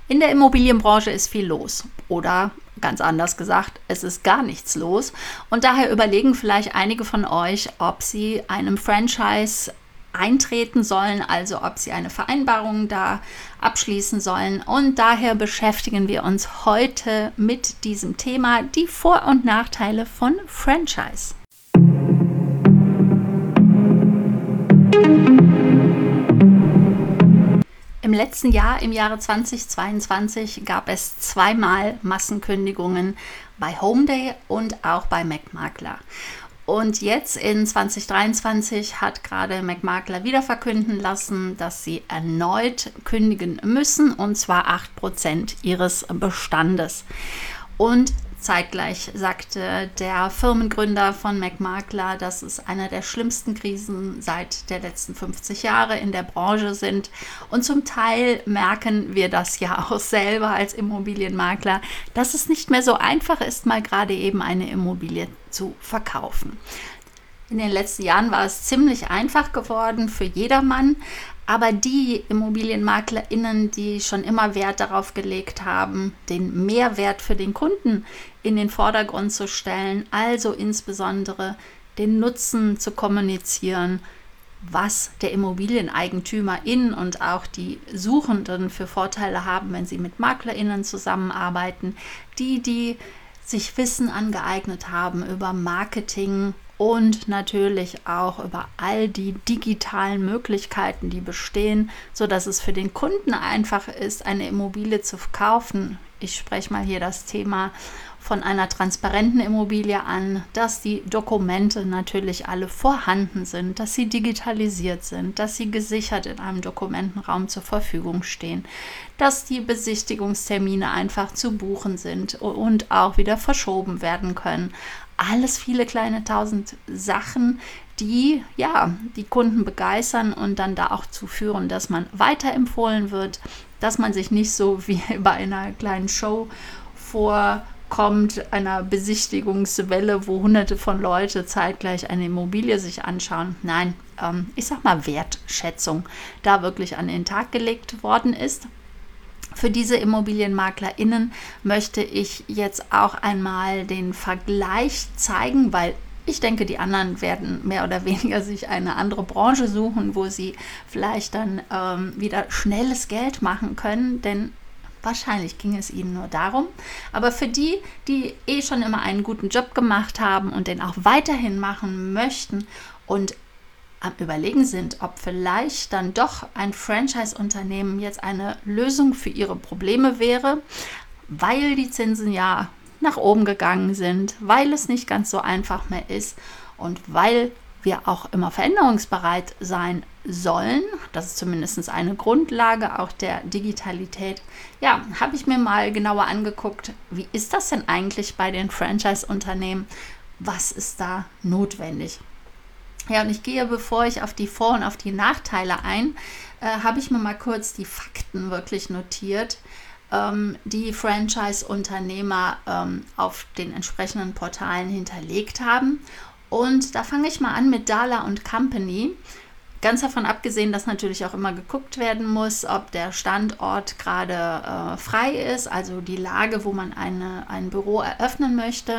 In der Immobilienbranche ist viel los oder ganz anders gesagt, es ist gar nichts los und daher überlegen vielleicht einige von euch, ob sie einem Franchise eintreten sollen, also ob sie eine Vereinbarung da abschließen sollen, und daher beschäftigen wir uns heute mit diesem Thema, die Vor- und Nachteile von Franchise. Im letzten Jahr, im Jahre 2022, gab es zweimal Massenkündigungen bei Homeday und auch bei MacMakler. Und jetzt in 2023 hat gerade MacMakler wieder verkünden lassen, dass sie erneut kündigen müssen, und zwar 8% ihres Bestandes. Und zeitgleich sagte der Firmengründer von MacMakler, dass es eine der schlimmsten Krisen seit der letzten 50 Jahre in der Branche sind. Und zum Teil merken wir das ja auch selber als Immobilienmakler, dass es nicht mehr so einfach ist, mal gerade eben eine Immobilie zu verkaufen. In den letzten Jahren war es ziemlich einfach geworden für jedermann, aber die ImmobilienmaklerInnen, die schon immer Wert darauf gelegt haben, den Mehrwert für den Kunden in den Vordergrund zu stellen, also insbesondere den Nutzen zu kommunizieren, was der ImmobilieneigentümerIn und auch die Suchenden für Vorteile haben, wenn sie mit MaklerInnen zusammenarbeiten, die sich Wissen angeeignet haben über Marketing und natürlich auch über all die digitalen Möglichkeiten, die bestehen, sodass es für den Kunden einfach ist, eine Immobilie zu kaufen. Ich spreche mal hier das Thema von einer transparenten Immobilie an, dass die Dokumente natürlich alle vorhanden sind, dass sie digitalisiert sind, dass sie gesichert in einem Dokumentenraum zur Verfügung stehen, dass die Besichtigungstermine einfach zu buchen sind und auch wieder verschoben werden können. Alles viele kleine 1000 Sachen, die die Kunden begeistern und dann da auch zu führen, dass man weiterempfohlen wird, dass man sich nicht so wie bei einer kleinen Show vorkommt, einer Besichtigungswelle, wo hunderte von Leuten zeitgleich eine Immobilie sich anschauen. Nein, ich sag mal Wertschätzung da wirklich an den Tag gelegt worden ist. Für diese ImmobilienmaklerInnen möchte ich jetzt auch einmal den Vergleich zeigen, weil ich denke, die anderen werden mehr oder weniger sich eine andere Branche suchen, wo sie vielleicht dann wieder schnelles Geld machen können, denn wahrscheinlich ging es ihnen nur darum. Aber für die, die schon immer einen guten Job gemacht haben und den auch weiterhin machen möchten und am Überlegen sind, ob vielleicht dann doch ein Franchise-Unternehmen jetzt eine Lösung für ihre Probleme wäre, weil die Zinsen ja nach oben gegangen sind, weil es nicht ganz so einfach mehr ist und weil wir auch immer veränderungsbereit sein sollen. Das ist zumindest eine Grundlage auch der Digitalität. Ja, habe ich mir mal genauer angeguckt, wie ist das denn eigentlich bei den Franchise-Unternehmen? Was ist da notwendig? Ja, und ich gehe, bevor ich auf die Vor- und auf die Nachteile habe ich mir mal kurz die Fakten wirklich notiert, die Franchise-Unternehmer auf den entsprechenden Portalen hinterlegt haben. Und da fange ich mal an mit Dahler & Company. Ganz davon abgesehen, dass natürlich auch immer geguckt werden muss, ob der Standort gerade frei ist, also die Lage, wo man ein Büro eröffnen möchte,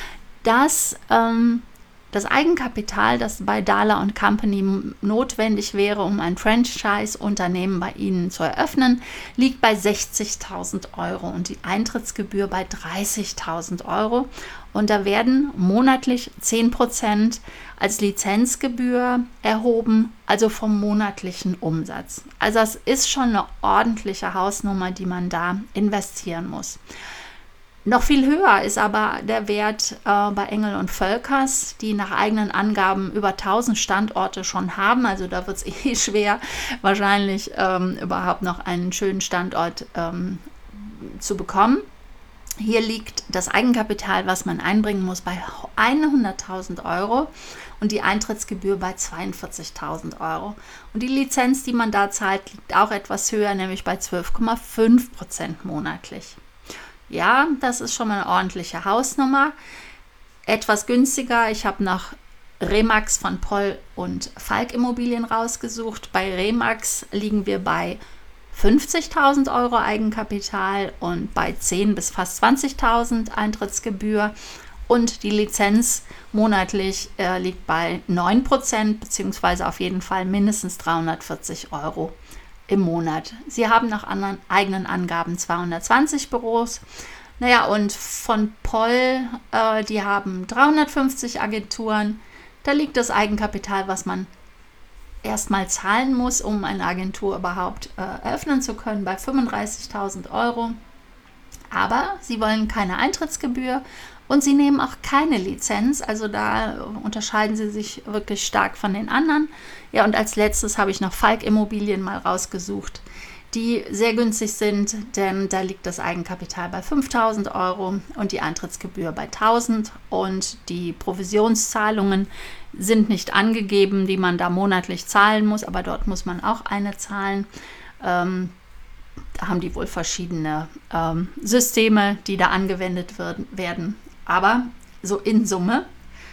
dass das Eigenkapital, das bei Dahler & Company notwendig wäre, um ein Franchise-Unternehmen bei ihnen zu eröffnen, liegt bei 60.000 Euro und die Eintrittsgebühr bei 30.000 Euro. Und da werden monatlich 10% als Lizenzgebühr erhoben, also vom monatlichen Umsatz. Also das ist schon eine ordentliche Hausnummer, die man da investieren muss. Noch viel höher ist aber der Wert bei Engel & Völkers, die nach eigenen Angaben über 1000 Standorte schon haben. Also da wird es schwer, wahrscheinlich überhaupt noch einen schönen Standort zu bekommen. Hier liegt das Eigenkapital, was man einbringen muss, bei 100.000 Euro und die Eintrittsgebühr bei 42.000 Euro. Und die Lizenz, die man da zahlt, liegt auch etwas höher, nämlich bei 12,5% monatlich. Ja, das ist schon mal eine ordentliche Hausnummer. Etwas günstiger, ich habe nach Remax von Poll und Falk Immobilien rausgesucht. Bei Remax liegen wir bei 50.000 Euro Eigenkapital und bei 10 bis fast 20.000 Eintrittsgebühr. Und die Lizenz monatlich liegt bei 9%, beziehungsweise auf jeden Fall mindestens 340 Euro im Monat. Sie haben nach anderen eigenen Angaben 220 Büros. Naja, und von Poll, die haben 350 Agenturen. Da liegt das Eigenkapital, was man erstmal zahlen muss, um eine Agentur überhaupt eröffnen zu können, bei 35.000 Euro. Aber sie wollen keine Eintrittsgebühr und sie nehmen auch keine Lizenz. Also da unterscheiden sie sich wirklich stark von den anderen. Ja, und als letztes habe ich noch Falk Immobilien mal rausgesucht, die sehr günstig sind, denn da liegt das Eigenkapital bei 5.000 Euro und die Eintrittsgebühr bei 1.000 und die Provisionszahlungen sind nicht angegeben, die man da monatlich zahlen muss, aber dort muss man auch eine zahlen. Da haben die wohl verschiedene Systeme, die da angewendet werden. Aber so in Summe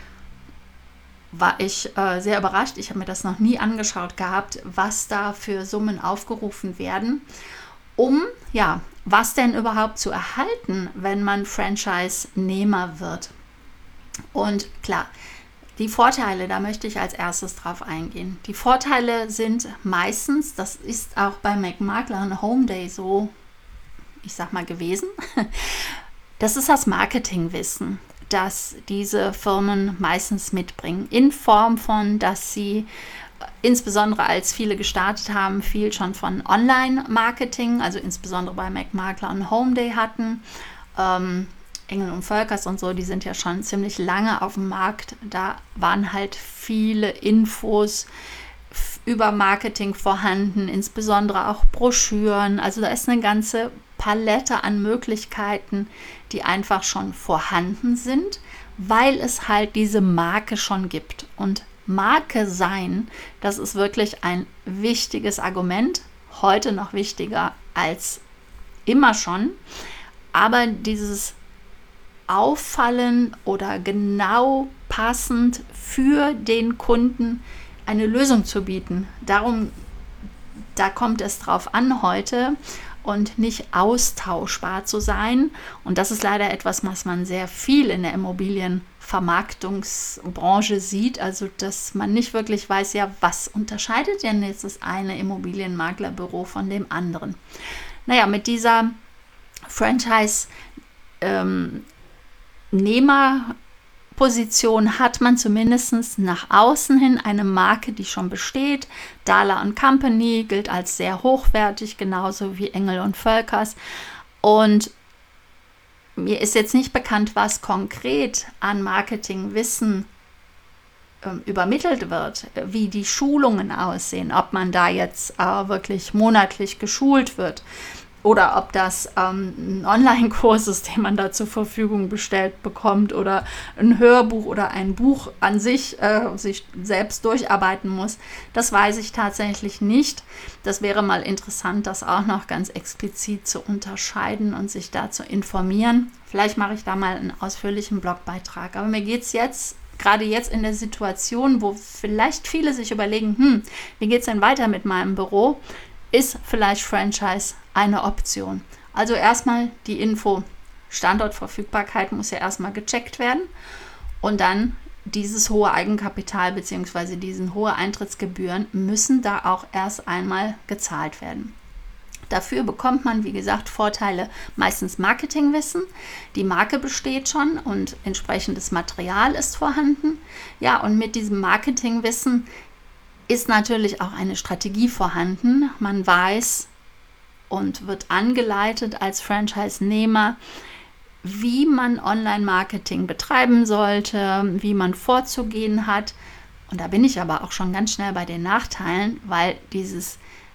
war ich sehr überrascht. Ich habe mir das noch nie angeschaut gehabt, was da für Summen aufgerufen werden, um was denn überhaupt zu erhalten, wenn man Franchise-Nehmer wird. Und klar, die Vorteile, da möchte ich als erstes drauf eingehen. Die Vorteile sind meistens, das ist auch bei MacMakler und Homeday so, ich sag mal, gewesen, das ist das Marketingwissen, das diese Firmen meistens mitbringen, in Form von, dass sie insbesondere als viele gestartet haben, viel schon von Online-Marketing, also insbesondere bei MacMakler und Homeday hatten. Engel und Völkers und so, die sind ja schon ziemlich lange auf dem Markt. Da waren halt viele Infos über Marketing vorhanden, insbesondere auch Broschüren. Also da ist eine ganze Palette an Möglichkeiten, die einfach schon vorhanden sind, weil es halt diese Marke schon gibt. Und Marke sein, das ist wirklich ein wichtiges Argument, heute noch wichtiger als immer schon. Aber dieses Auffallen oder genau passend für den Kunden eine Lösung zu bieten. Da kommt es drauf an heute und nicht austauschbar zu sein. Und das ist leider etwas, was man sehr viel in der Immobilienvermarktungsbranche sieht. Also, dass man nicht wirklich weiß, ja, was unterscheidet denn jetzt das eine Immobilienmaklerbüro von dem anderen? Naja, mit dieser Franchise Nehmerposition hat man zumindest nach außen hin eine Marke, die schon besteht. Dahler & Company gilt als sehr hochwertig, genauso wie Engel und Völkers. Und mir ist jetzt nicht bekannt, was konkret an Marketingwissen übermittelt wird, wie die Schulungen aussehen, ob man da jetzt wirklich monatlich geschult wird. Oder ob das ein Online-Kurs ist, den man da zur Verfügung gestellt bekommt oder ein Hörbuch oder ein Buch an sich selbst durcharbeiten muss. Das weiß ich tatsächlich nicht. Das wäre mal interessant, das auch noch ganz explizit zu unterscheiden und sich da zu informieren. Vielleicht mache ich da mal einen ausführlichen Blogbeitrag. Aber mir geht es jetzt, gerade jetzt in der Situation, wo vielleicht viele sich überlegen, wie geht es denn weiter mit meinem Büro? Ist vielleicht Franchise eine Option. Also erstmal die Info, Standortverfügbarkeit muss ja erstmal gecheckt werden und dann dieses hohe Eigenkapital bzw. diesen hohe Eintrittsgebühren müssen da auch erst einmal gezahlt werden. Dafür bekommt man, wie gesagt, Vorteile, meistens Marketingwissen. Die Marke besteht schon und entsprechendes Material ist vorhanden. Ja, und mit diesem Marketingwissen ist natürlich auch eine Strategie vorhanden. Man weiß und wird angeleitet als Franchise-Nehmer, wie man Online-Marketing betreiben sollte, wie man vorzugehen hat. Und da bin ich aber auch schon ganz schnell bei den Nachteilen, weil dieses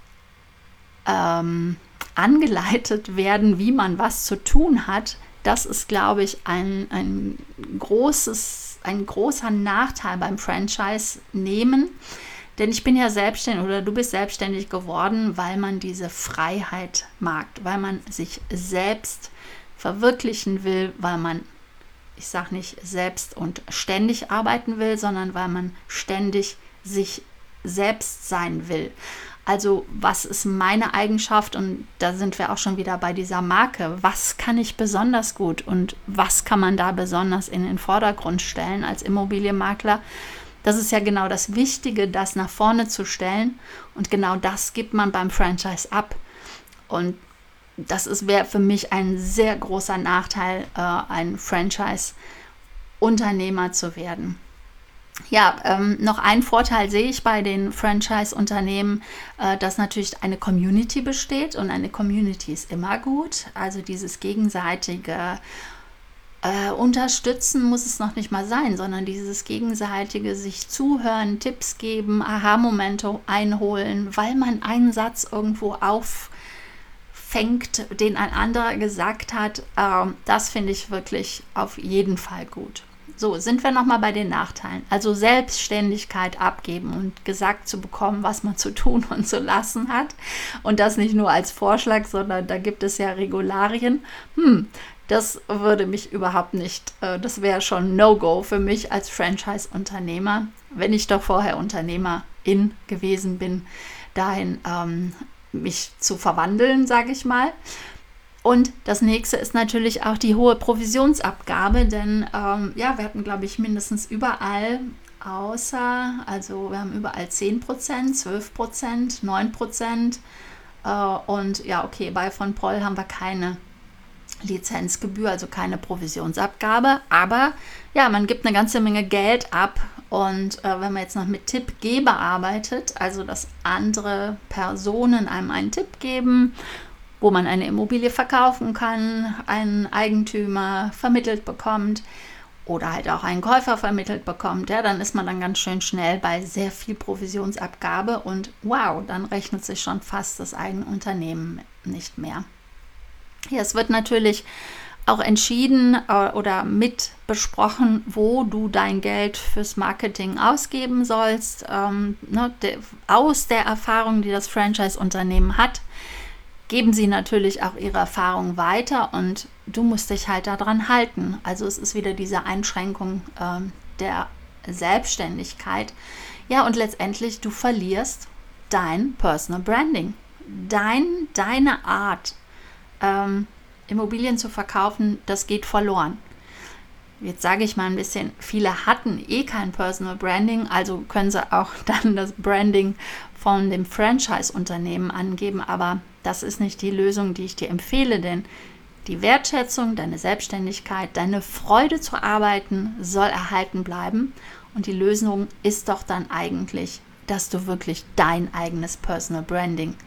angeleitet werden, wie man was zu tun hat, das ist, glaube ich, ein großer Nachteil beim Franchise-Nehmen. Denn ich bin ja selbstständig oder du bist selbstständig geworden, weil man diese Freiheit mag, weil man sich selbst verwirklichen will, weil man, ich sage nicht selbst und ständig arbeiten will, sondern weil man ständig sich selbst sein will. Also was ist meine Eigenschaft? Und da sind wir auch schon wieder bei dieser Marke. Was kann ich besonders gut und was kann man da besonders in den Vordergrund stellen als Immobilienmakler? Das ist ja genau das Wichtige, das nach vorne zu stellen. Und genau das gibt man beim Franchise ab. Und das wäre für mich ein sehr großer Nachteil, ein Franchise-Unternehmer zu werden. Ja, noch einen Vorteil sehe ich bei den Franchise-Unternehmen, dass natürlich eine Community besteht und eine Community ist immer gut. Also dieses gegenseitige Unterstützen muss es noch nicht mal sein, sondern dieses gegenseitige sich zuhören, Tipps geben, Aha-Momente einholen, weil man einen Satz irgendwo auffängt, den ein anderer gesagt hat. Das finde ich wirklich auf jeden Fall gut. So, sind wir nochmal bei den Nachteilen. Also Selbstständigkeit abgeben und gesagt zu bekommen, was man zu tun und zu lassen hat. Und das nicht nur als Vorschlag, sondern da gibt es ja Regularien. Das würde mich überhaupt nicht, das wäre schon No-Go für mich als Franchise-Unternehmer, wenn ich doch vorher Unternehmerin gewesen bin, dahin mich zu verwandeln, sage ich mal. Und das nächste ist natürlich auch die hohe Provisionsabgabe, denn wir hatten, glaube ich, mindestens überall also wir haben überall 10%, 12%, 9% und ja, okay, bei von Proll haben wir keine Lizenzgebühr, also keine Provisionsabgabe, aber ja, man gibt eine ganze Menge Geld ab und wenn man jetzt noch mit Tippgeber arbeitet, also dass andere Personen einem einen Tipp geben, wo man eine Immobilie verkaufen kann, einen Eigentümer vermittelt bekommt oder halt auch einen Käufer vermittelt bekommt, ja, dann ist man dann ganz schön schnell bei sehr viel Provisionsabgabe und wow, dann rechnet sich schon fast das eigene Unternehmen nicht mehr. Ja, es wird natürlich auch entschieden oder mit besprochen, wo du dein Geld fürs Marketing ausgeben sollst. Aus der Erfahrung, die das Franchise-Unternehmen hat, geben sie natürlich auch ihre Erfahrung weiter und du musst dich halt daran halten. Also es ist wieder diese Einschränkung der Selbstständigkeit. Ja, und letztendlich, du verlierst dein Personal Branding, deine Art, Immobilien zu verkaufen, das geht verloren. Jetzt sage ich mal ein bisschen, viele hatten kein Personal Branding, also können sie auch dann das Branding von dem Franchise-Unternehmen angeben, aber das ist nicht die Lösung, die ich dir empfehle, denn die Wertschätzung, deine Selbstständigkeit, deine Freude zu arbeiten soll erhalten bleiben und die Lösung ist doch dann eigentlich, dass du wirklich dein eigenes Personal Branding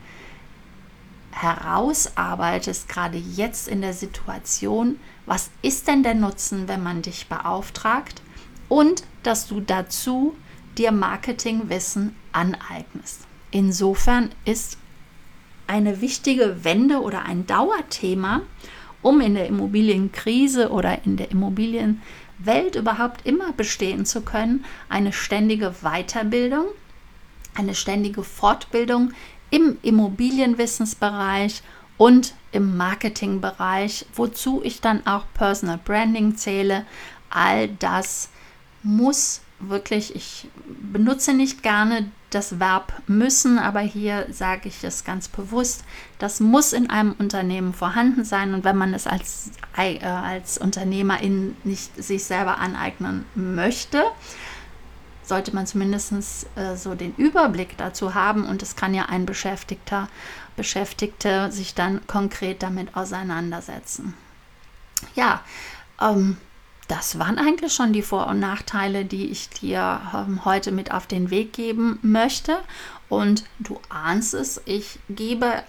herausarbeitest, gerade jetzt in der Situation, was ist denn der Nutzen, wenn man dich beauftragt und dass du dazu dir Marketingwissen aneignest. Insofern ist eine wichtige Wende oder ein Dauerthema, um in der Immobilienkrise oder in der Immobilienwelt überhaupt immer bestehen zu können, eine ständige Weiterbildung, eine ständige Fortbildung im Immobilienwissensbereich und im Marketingbereich, wozu ich dann auch Personal Branding zähle. All das muss wirklich, ich benutze nicht gerne das Verb müssen, aber hier sage ich es ganz bewusst, das muss in einem Unternehmen vorhanden sein und wenn man es als Unternehmerin nicht sich selber aneignen möchte, sollte man zumindest so den Überblick dazu haben und es kann ja ein Beschäftigte sich dann konkret damit auseinandersetzen. Ja, das waren eigentlich schon die Vor- und Nachteile, die ich dir heute mit auf den Weg geben möchte. Und du ahnst es, ich gebe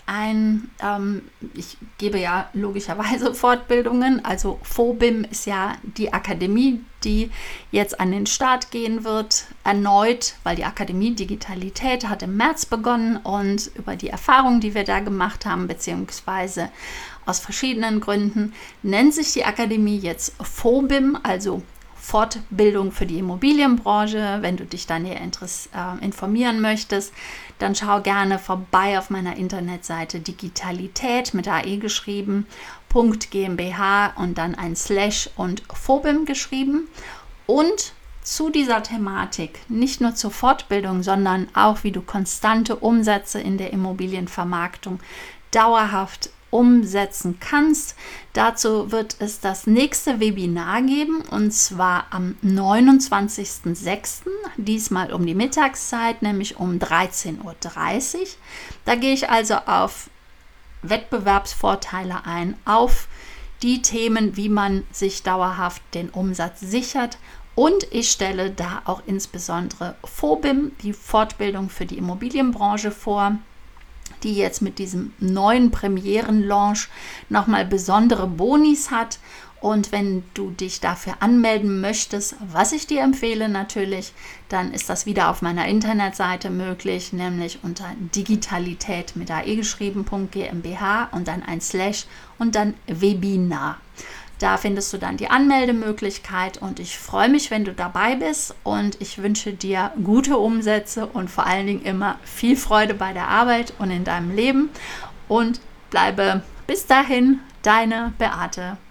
ja logischerweise Fortbildungen. Also FOBIM ist ja die Akademie, die jetzt an den Start gehen wird, erneut, weil die Akademie Digitalität hat im März begonnen und über die Erfahrungen, die wir da gemacht haben, beziehungsweise aus verschiedenen Gründen, nennt sich die Akademie jetzt FOBIM, also Fortbildung für die Immobilienbranche. Wenn du dich da näher informieren möchtest, dann schau gerne vorbei auf meiner Internetseite Digitalität mit AE geschrieben, .gmbh und dann ein Slash und FOBIM geschrieben. Und zu dieser Thematik, nicht nur zur Fortbildung, sondern auch, wie du konstante Umsätze in der Immobilienvermarktung dauerhaft umsetzen kannst. Dazu wird es das nächste Webinar geben, und zwar am 29.06., diesmal um die Mittagszeit, nämlich um 13:30 Uhr. Da gehe ich also auf Wettbewerbsvorteile ein, auf die Themen, wie man sich dauerhaft den Umsatz sichert. Und ich stelle da auch insbesondere FOBIM, die Fortbildung für die Immobilienbranche, vor, die jetzt mit diesem neuen Premierenlaunch nochmal besondere Bonis hat. Und wenn du dich dafür anmelden möchtest, was ich dir empfehle natürlich, dann ist das wieder auf meiner Internetseite möglich, nämlich unter Digitalität mit AE geschrieben.GmbH und dann ein Slash und dann Webinar. Da findest du dann die Anmeldemöglichkeit, und ich freue mich, wenn du dabei bist, und ich wünsche dir gute Umsätze und vor allen Dingen immer viel Freude bei der Arbeit und in deinem Leben, und bleibe bis dahin deine Beate.